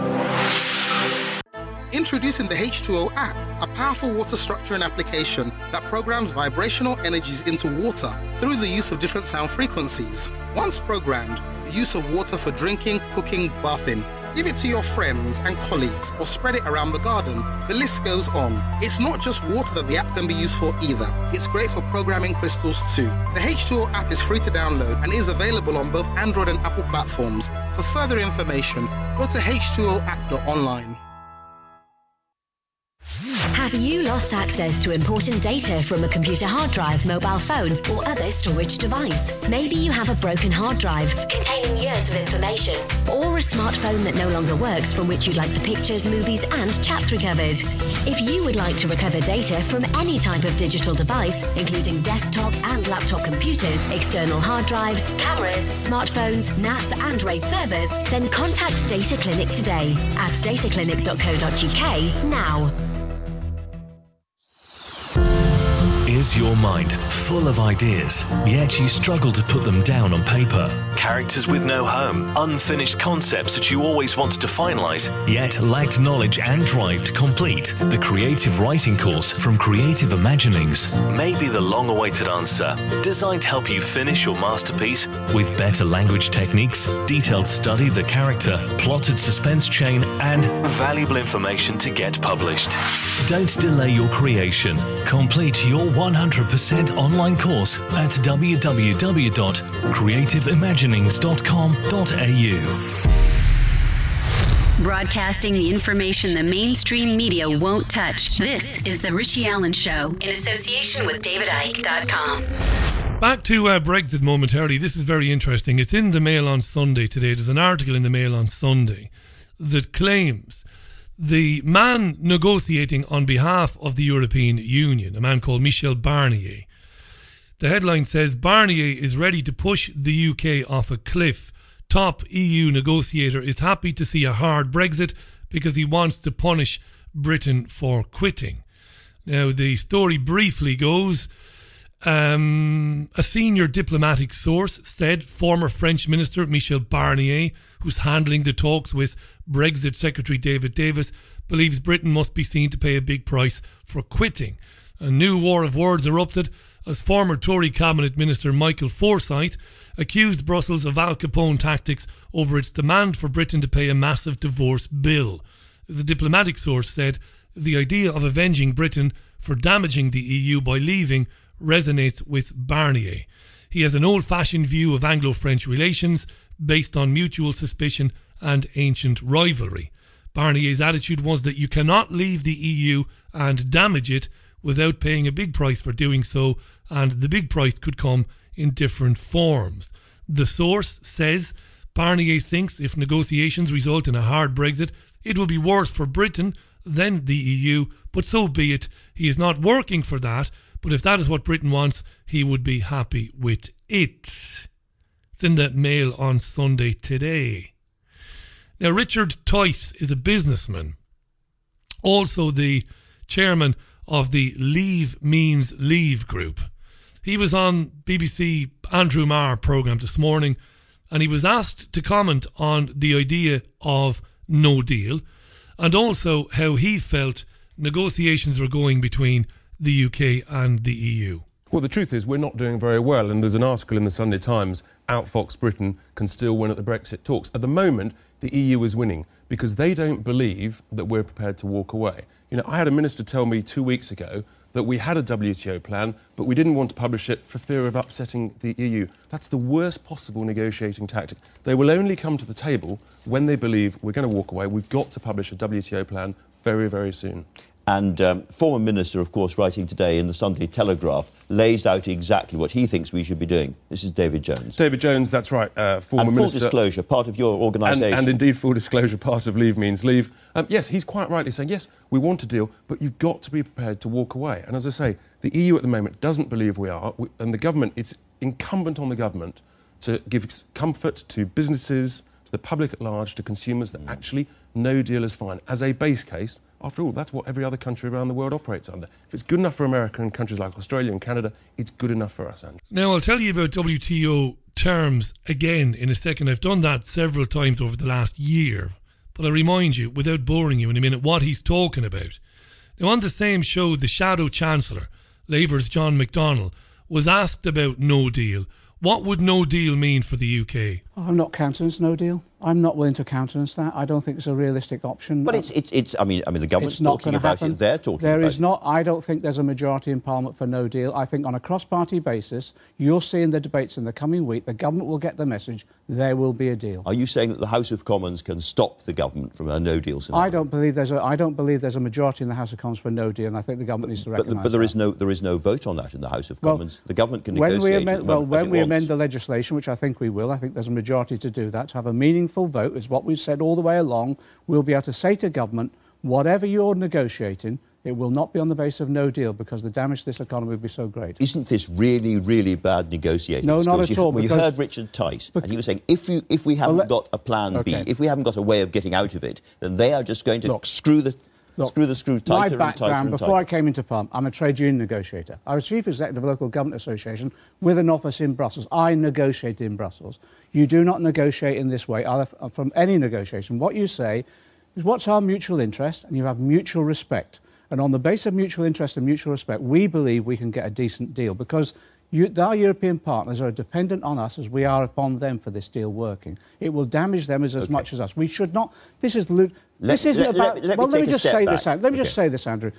Introducing the H two O app, a powerful water structuring application that programs vibrational energies into water through the use of different sound frequencies. Once programmed, the use of water for drinking, cooking, bathing. Give it to your friends and colleagues or spread it around the garden. The list goes on. It's not just water that the app can be used for either. It's great for programming crystals too. The H two O app is free to download and is available on both Android and Apple platforms. For further information, go to h two o app dot online. Have you lost access to important data from a computer hard drive, mobile phone, or other storage device? Maybe you have a broken hard drive containing years of information, or a smartphone that no longer works from which you'd like the pictures, movies, and chats recovered. If you would like to recover data from any type of digital device, including desktop and laptop computers, external hard drives, cameras, smartphones, N A S, and RAID servers, then contact Data Clinic today at data clinic dot co dot u k now. Is your mind full of ideas, yet you struggle to put them down on paper? Characters with no home, unfinished concepts that you always wanted to finalize, yet lacked knowledge and drive to complete? The Creative Writing course from Creative Imaginings may be the long-awaited answer. Designed to help you finish your masterpiece with better language techniques, detailed study of the character, plotted suspense chain, and valuable information to get published. Don't delay your creation. Complete your one hundred percent online course at w w w dot creative imaginings dot com dot a u. Broadcasting the information the mainstream media won't touch. This is The Richie Allen Show in association with david icke dot com. Back to uh, Brexit momentarily. This is very interesting. It's in the Mail on Sunday today. There's an article in the Mail on Sunday that claims the man negotiating on behalf of the European Union, a man called Michel Barnier, The headline says Barnier is ready to push the U K off a cliff. Top E U negotiator is happy to see a hard Brexit because he wants to punish Britain for quitting. Now, the story briefly goes, um, a senior diplomatic source said former French Minister Michel Barnier, who's handling the talks with Brexit Secretary David Davis, believes Britain must be seen to pay a big price for quitting. A new war of words erupted as former Tory Cabinet Minister Michael Forsyth accused Brussels of Al Capone tactics over its demand for Britain to pay a massive divorce bill. The diplomatic source said the idea of avenging Britain for damaging the E U by leaving resonates with Barnier. He has an old-fashioned view of Anglo-French relations based on mutual suspicion and ancient rivalry. Barnier's attitude was that you cannot leave the E U and damage it without paying a big price for doing so, and the big price could come in different forms. The source says Barnier thinks if negotiations result in a hard Brexit, it will be worse for Britain than the E U, but so be it. He is not working for that, but if that is what Britain wants, he would be happy with it. It's in the Mail on Sunday today. Now, Richard Tice is a businessman, also the chairman of the Leave Means Leave group. He was on B B C Andrew Marr programme this morning, and he was asked to comment on the idea of no deal and also how he felt negotiations were going between the U K and the E U. Well, the truth is we're not doing very well, and there's an article in the Sunday Times, Outfox Britain can still win at the Brexit talks. At the moment, the E U is winning because they don't believe that we're prepared to walk away. You know, I had a minister tell me two weeks ago that we had a W T O plan, but we didn't want to publish it for fear of upsetting the E U. That's the worst possible negotiating tactic. They will only come to the table when they believe we're going to walk away. We've got to publish a W T O plan very, very soon. And um, former minister, of course, writing today in the Sunday Telegraph, lays out exactly what he thinks we should be doing. This is David Jones. David Jones, that's right, uh, former and full minister. disclosure, part of your organisation. And, and indeed, full disclosure, part of Leave Means Leave. Um, yes, he's quite rightly saying, yes, we want a deal, but you've got to be prepared to walk away. And as I say, the E U at the moment doesn't believe we are, we, and the government, it's incumbent on the government to give comfort to businesses, to the public at large, to consumers, that actually no deal is fine. As a base case, after all, that's what every other country around the world operates under. If it's good enough for America and countries like Australia and Canada, it's good enough for us, Andrew. Now, I'll tell you about W T O terms again in a second. I've done that several times over the last year, but I'll remind you, without boring you in a minute, what he's talking about. Now, on the same show, the Shadow Chancellor, Labour's John McDonnell, was asked about no deal. What would no deal mean for the U K? Oh, I'm not countenance no deal. I'm not willing to countenance that. I don't think it's a realistic option. But it's, it's, it's I mean, I mean, the government's talking about it. They're talking there about is it. not. I don't think there's a majority in Parliament for no deal. I think on a cross-party basis, you'll see in the debates in the coming week, the government will get the message. There will be a deal. Are you saying that the House of Commons can stop the government from a no deal scenario? I don't believe there's a. I don't believe there's a majority in the House of Commons for no deal, and I think the government needs to recognise But, but there that. is no there is no vote on that in the House of Well, Commons. The government can when negotiate. we amend, at the well, moment when as it we wants. amend the legislation, which I think we will, I think there's a majority to do that. To have a meaningful vote is what we've said all the way along. We'll be able to say to government, whatever you're negotiating, it will not be on the basis of no deal because the damage to this economy would be so great. Isn't this really, really bad negotiating No, skills? not at you, all. Well, you heard Richard Tice, and he was saying, if, you, if we haven't Well, let- got a plan okay. B, if we haven't got a way of getting out of it, then they are just going to Look, screw the Look, screw the screw tighter my and tighter background, and before I tighter. came into Parliament, I'm a trade union negotiator. I was chief executive of a local government association with an office in Brussels. I negotiated in Brussels. You do not negotiate in this way either from any negotiation. What you say is what's our mutual interest, and you have mutual respect. And on the basis of mutual interest and mutual respect, we believe we can get a decent deal because you, our European partners are dependent on us as we are upon them for this deal working. It will damage them as, as Okay. much as us. We should not. This is lo- Let- this isn't let- about. let- let me well, let take me a just step say back. this. Let me just Okay. say this, Andrew.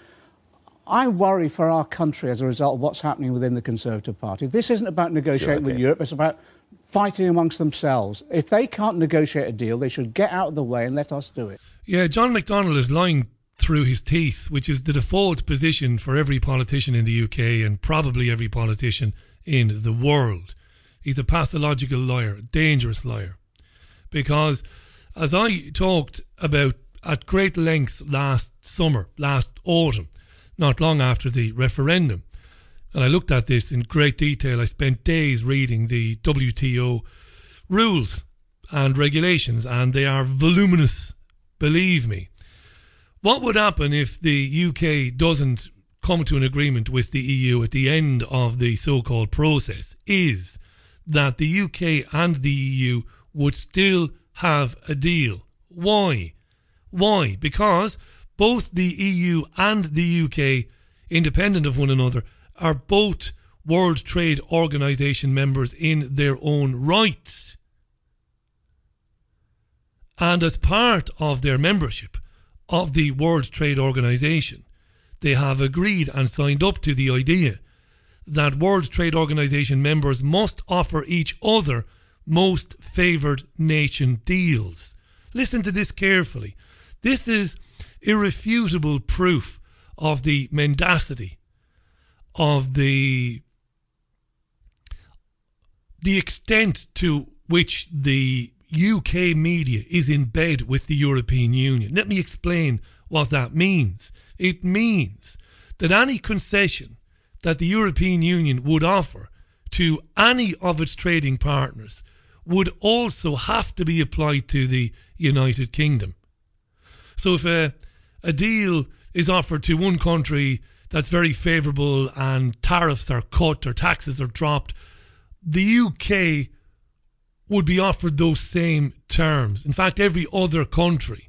I worry for our country as a result of what's happening within the Conservative Party. This isn't about negotiating Sure, with okay. Europe. It's about fighting amongst themselves. If they can't negotiate a deal, they should get out of the way and let us do it. Yeah, John McDonnell is lying through his teeth, which is the default position for every politician in the U K and probably every politician in the world. He's a pathological liar, a dangerous liar. Because as I talked about at great length last summer, last autumn, not long after the referendum, And I looked at this in great detail. I spent days reading the W T O rules and regulations, and they are voluminous, believe me. What would happen if the U K doesn't come to an agreement with the E U at the end of the so-called process is that the U K and the E U would still have a deal. Why? Why? Because both the E U and the U K, independent of one another, are both World Trade Organization members in their own right. And as part of their membership of the World Trade Organization, they have agreed and signed up to the idea that World Trade Organization members must offer each other most favoured nation deals. Listen to this carefully. This is irrefutable proof of the mendacity of the the extent to which the U K media is in bed with the European Union. Let me explain what that means. It means that any concession that the European Union would offer to any of its trading partners would also have to be applied to the United Kingdom. So if a, a deal is offered to one country that's very favourable and tariffs are cut or taxes are dropped, the U K would be offered those same terms. In fact, every other country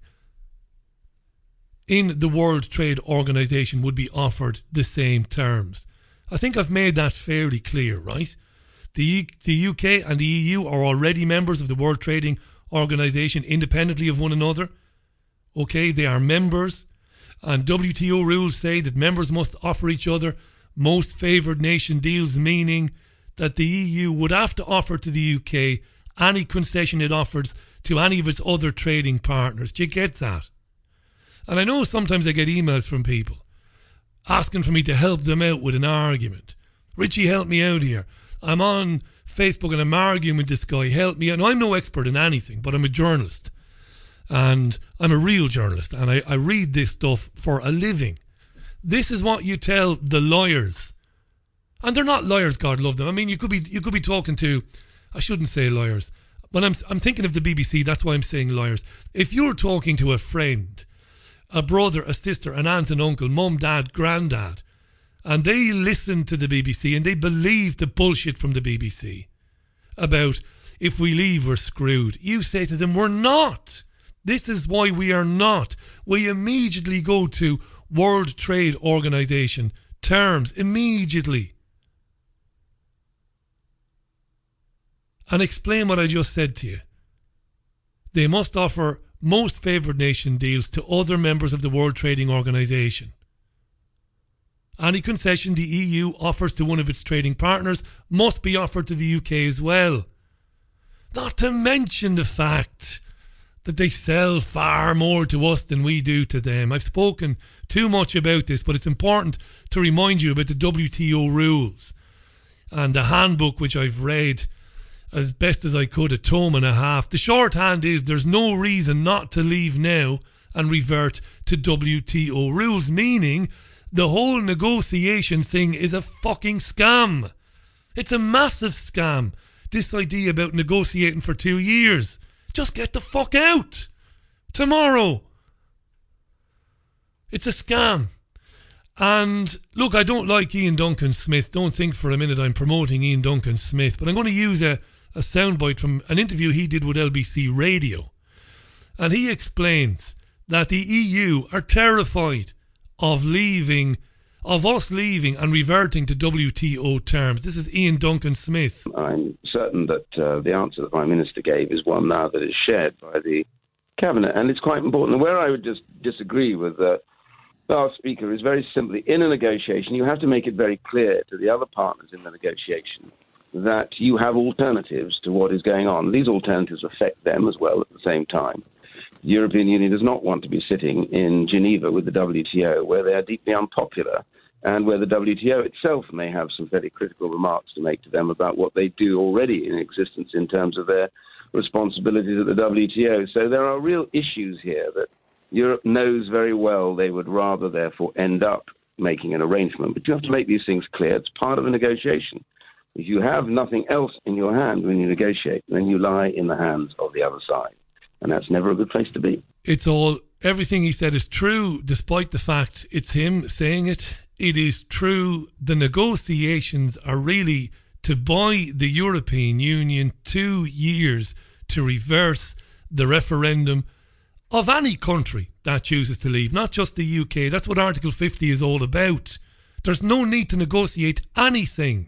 in the World Trade Organization would be offered the same terms. I think I've made that fairly clear, right? The, the U K and the E U are already members of the World Trading Organization independently of one another. Okay, they are members, and W T O rules say that members must offer each other most favoured nation deals, meaning that the E U would have to offer to the U K any concession it offers to any of its other trading partners. Do you get that? And I know sometimes I get emails from people asking for me to help them out with an argument. Richie, help me out here. I'm on Facebook and I'm arguing with this guy. Help me out. Now, I'm no expert in anything, but I'm a journalist. And I'm a real journalist. And I, I read this stuff for a living. This is what you tell the lawyers. And they're not lawyers, God love them. I mean, you could be you could be talking to, I shouldn't say lawyers, but I'm I'm thinking of the B B C, that's why I'm saying lawyers. If you're talking to a friend, a brother, a sister, an aunt and uncle, mum, dad, granddad, and they listen to the B B C and they believe the bullshit from the B B C about if we leave we're screwed, you say to them, we're not. This is why we are not. We immediately go to World Trade Organization terms, immediately. And explain what I just said to you. They must offer most favoured nation deals to other members of the World Trading Organization. Any concession the E U offers to one of its trading partners must be offered to the U K as well. Not to mention the fact that they sell far more to us than we do to them. I've spoken too much about this, but it's important to remind you about the W T O rules and the handbook, which I've read as best as I could, a tome and a half. The shorthand is there's no reason not to leave now and revert to W T O rules, meaning the whole negotiation thing is a fucking scam. It's a massive scam. This idea about negotiating for two years. Just get the fuck out. Tomorrow. It's a scam. And look, I don't like Ian Duncan Smith. Don't think for a minute I'm promoting Ian Duncan Smith, but I'm going to use a a soundbite from an interview he did with L B C Radio. And he explains that the E U are terrified of leaving, of us leaving and reverting to W T O terms. This is Ian Duncan Smith. I'm certain that uh, the answer the Prime Minister gave is one now that is shared by the Cabinet, and it's quite important. And where I would just disagree with uh, our Speaker is very simply, in a negotiation, you have to make it very clear to the other partners in the negotiation that you have alternatives to what is going on. These alternatives affect them as well at the same time. The European Union does not want to be sitting in Geneva with the W T O, where they are deeply unpopular, and where the W T O itself may have some very critical remarks to make to them about what they do already in existence in terms of their responsibilities at the W T O. So there are real issues here that Europe knows very well they would rather, therefore, end up making an arrangement, but you have to make these things clear. It's part of a negotiation. If you have nothing else in your hand when you negotiate, then you lie in the hands of the other side. And that's never a good place to be. It's all, everything he said is true, despite the fact it's him saying it. It is true. The negotiations are really to buy the European Union two years to reverse the referendum of any country that chooses to leave, not just the U K. That's what Article fifty is all about. There's no need to negotiate anything.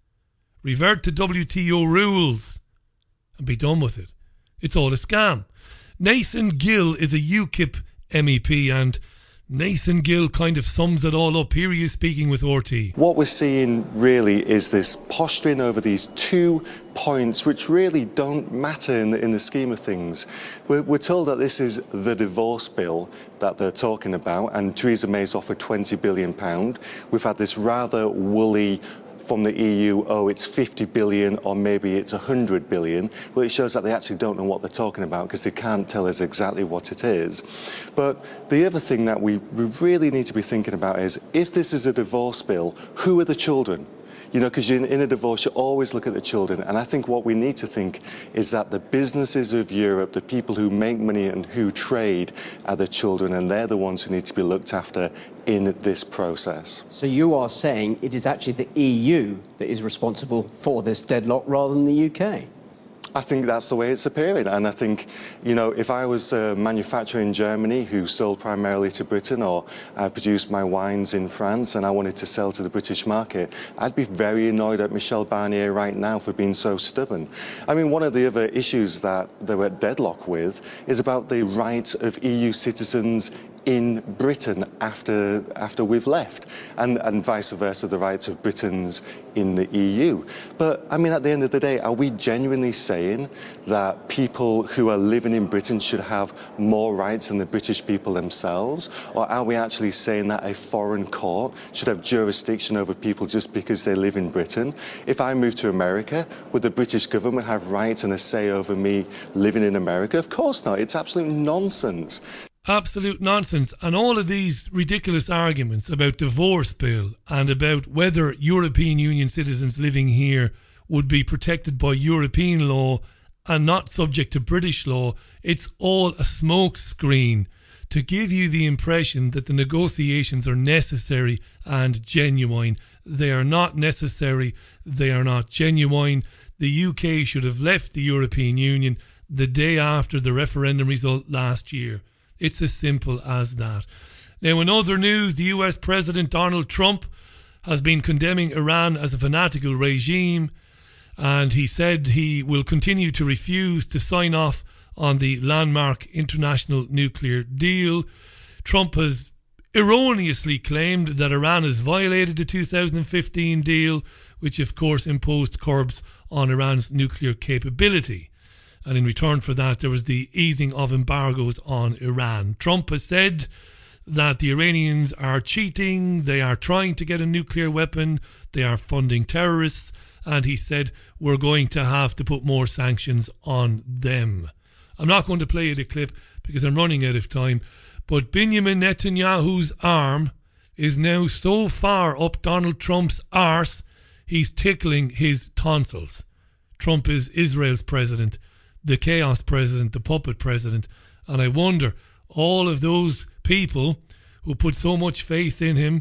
Revert to W T O rules and be done with it. It's all a scam. Nathan Gill is a UKIP M E P, and Nathan Gill kind of sums it all up. Here he is speaking with R T. What we're seeing really is this posturing over these two points which really don't matter in the, in the scheme of things. We're, we're told that this is the divorce bill that they're talking about, and Theresa May's offered twenty billion pounds. We've had this rather woolly from the E U, oh, it's fifty billion or maybe it's one hundred billion. Well, it shows that they actually don't know what they're talking about because they can't tell us exactly what it is. But the other thing that we, we really need to be thinking about is, if this is a divorce bill, who are the children? You know, because in, in a divorce, you always look at the children. And I think what we need to think is that the businesses of Europe, the people who make money and who trade, are the children, and they're the ones who need to be looked after in this process. So you are saying it is actually the E U that is responsible for this deadlock rather than the U K? I think that's the way it's appearing, and I think, you know, if I was a manufacturer in Germany who sold primarily to Britain, or I produced my wines in France and I wanted to sell to the British market, I'd be very annoyed at Michel Barnier right now for being so stubborn. I mean, one of the other issues that they were at deadlock with is about the rights of E U citizens in Britain after after we've left, and, and vice versa, the rights of Britons in the E U. But, I mean, at the end of the day, are we genuinely saying that people who are living in Britain should have more rights than the British people themselves? Or are we actually saying that a foreign court should have jurisdiction over people just because they live in Britain? If I move to America, would the British government have rights and a say over me living in America? Of course not. It's absolute nonsense. Absolute nonsense. And all of these ridiculous arguments about divorce bill and about whether European Union citizens living here would be protected by European law and not subject to British law, it's all a smoke screen to give you the impression that the negotiations are necessary and genuine. They are not necessary. They are not genuine. The U K should have left the European Union the day after the referendum result last year. It's as simple as that. Now, in other news, the U S President Donald Trump has been condemning Iran as a fanatical regime, and he said he will continue to refuse to sign off on the landmark international nuclear deal. Trump has erroneously claimed that Iran has violated the two thousand fifteen deal, which of course imposed curbs on Iran's nuclear capability. And in return for that, there was the easing of embargoes on Iran. Trump has said that the Iranians are cheating, they are trying to get a nuclear weapon, they are funding terrorists, and he said we're going to have to put more sanctions on them. I'm not going to play you the clip because I'm running out of time, but Benjamin Netanyahu's arm is now so far up Donald Trump's arse, he's tickling his tonsils. Trump is Israel's president, the chaos president, the puppet president. And I wonder, all of those people who put so much faith in him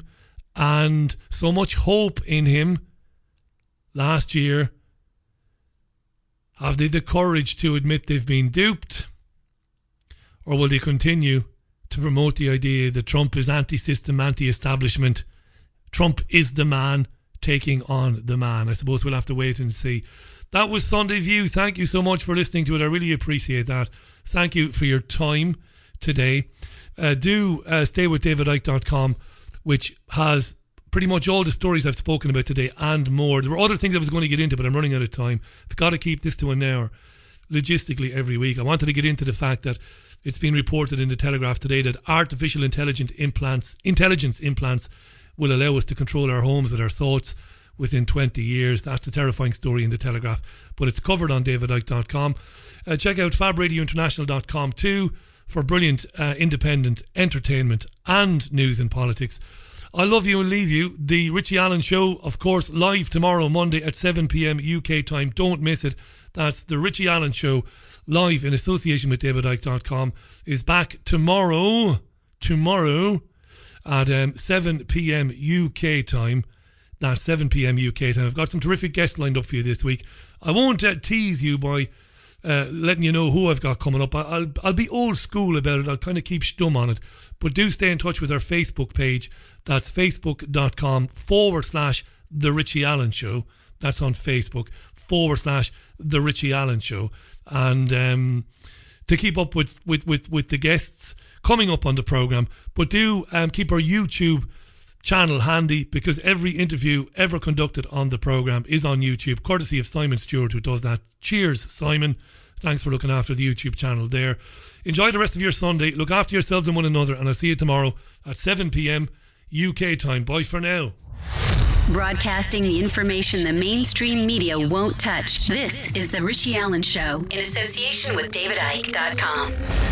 and so much hope in him last year, have they the courage to admit they've been duped? Or will they continue to promote the idea that Trump is anti-system, anti-establishment? Trump is the man taking on the man. I suppose we'll have to wait and see. That was Sunday View. Thank you so much for listening to it. I really appreciate that. Thank you for your time today. Uh, do uh, stay with david icke dot com, which has pretty much all the stories I've spoken about today and more. There were other things I was going to get into, but I'm running out of time. I've got to keep this to an hour logistically every week. I wanted to get into the fact that it's been reported in the Telegraph today that artificial intelligent implants, intelligence implants will allow us to control our homes and our thoughts within twenty years. That's a terrifying story in the Telegraph, but it's covered on david icke dot com. Uh, check out fab radio international dot com too for brilliant uh, independent entertainment and news and politics. I love you and leave you. The Richie Allen Show, of course, live tomorrow, Monday at seven p.m. U K time. Don't miss it. That's the Richie Allen Show, live in association with David Icke dot com, is back tomorrow, tomorrow at um, seven p.m. U K time. That's seven p.m. U K time. I've got some terrific guests lined up for you this week. I won't uh, tease you by uh, letting you know who I've got coming up. I, I'll I'll be old school about it. I'll kind of keep stum on it. But do stay in touch with our Facebook page. That's facebook.com forward slash The Richie Allen Show. That's on Facebook, forward slash The Richie Allen Show. And um, to keep up with, with, with, with the guests coming up on the programme. But do um, keep our YouTube channel handy, because every interview ever conducted on the programme is on YouTube, courtesy of Simon Stewart, who does that. Cheers, Simon. Thanks for looking after the YouTube channel there. Enjoy the rest of your Sunday. Look after yourselves and one another, and I'll see you tomorrow at seven p.m. U K time. Bye for now. Broadcasting the information the mainstream media won't touch. This is The Richie Allen Show in association with David Icke dot com.